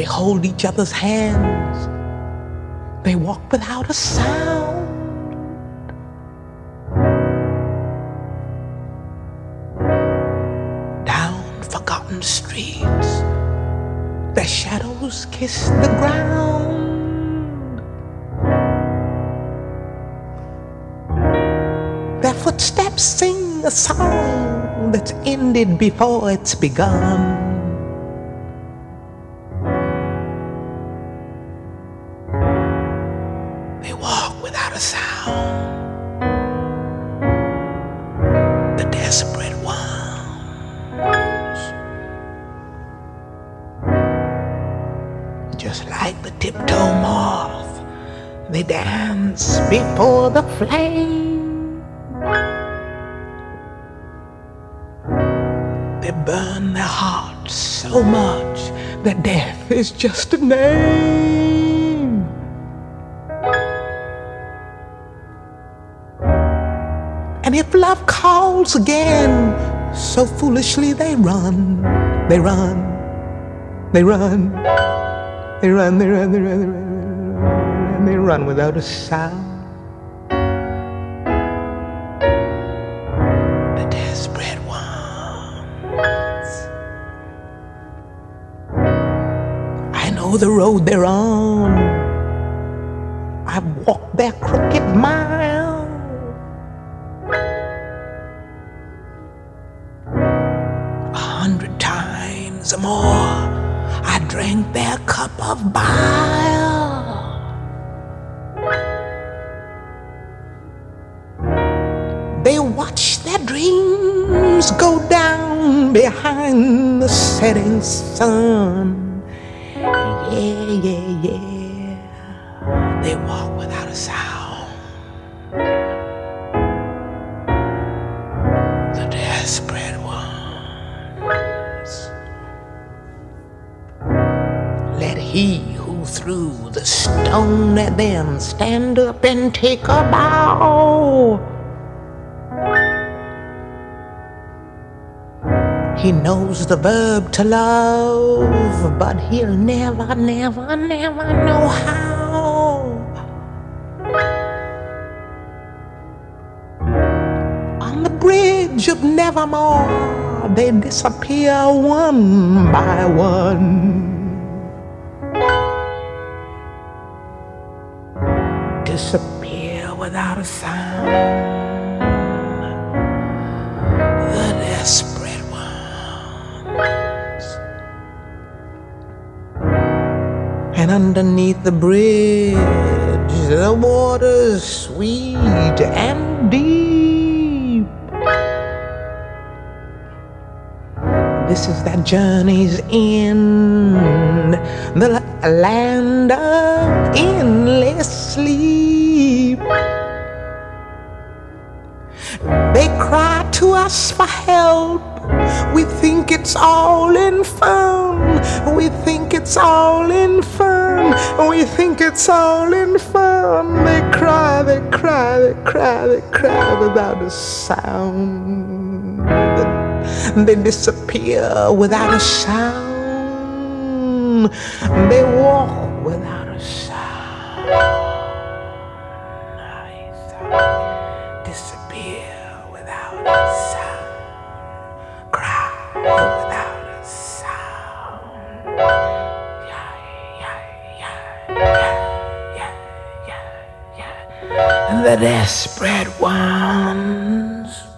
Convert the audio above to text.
hold each other's hands. They walk without a sound. Down forgotten streets, their shadows kiss the ground. Their footsteps sing a song that's ended before it's begun. They walk without a sound. The desperate ones, just like the tiptoe moth, they dance before the flame. They burn their hearts so much that death is just a name. And if love calls again, so foolishly they run, they run, they run, they run, they run, they run, they run, and they run without a sound. The desperate ones. I know the road they're on. I've walked their crooked mile. 100 times or more, I drank their cup of bile. They watch their dreams go down behind the setting sun. Yeah, yeah, yeah. They walk without a sound. The desperate ones. Let he who threw the stone at them stand up and take a bow. He knows the verb to love, but he'll never, never, never know how. On the bridge of Nevermore, they disappear one by one. Disappear without a sound. The desperate ones. And underneath the bridge, the water's sweet and deep. This is that journey's end, the land of endless sleep. They cry to us for help. We think it's all in fun. We think it's all in fun. We think it's all in fun. They cry, they cry, they cry, they cry without a sound. They disappear without a sound. They walk without a sound. Disappear without a sound. Cry without a sound. Yeah, yeah, yeah, yeah, yeah, yeah, yeah. The desperate ones.